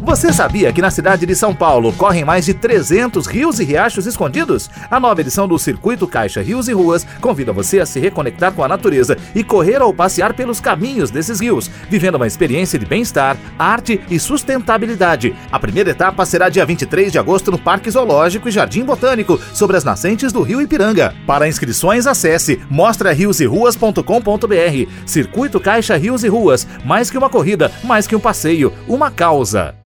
Você sabia que na cidade de São Paulo correm mais de 300 rios e riachos escondidos? A nova edição do Circuito Caixa Rios e Ruas convida você a se reconectar com a natureza e correr ou passear pelos caminhos desses rios, vivendo uma experiência de bem-estar, arte e sustentabilidade. A primeira etapa será dia 23 de agosto no Parque Zoológico e Jardim Botânico, sobre as nascentes do Rio Ipiranga. Para inscrições, acesse mostrarioseruas.com.br. Circuito Caixa Rios e Ruas, mais que uma corrida, mais que um passeio, uma causa.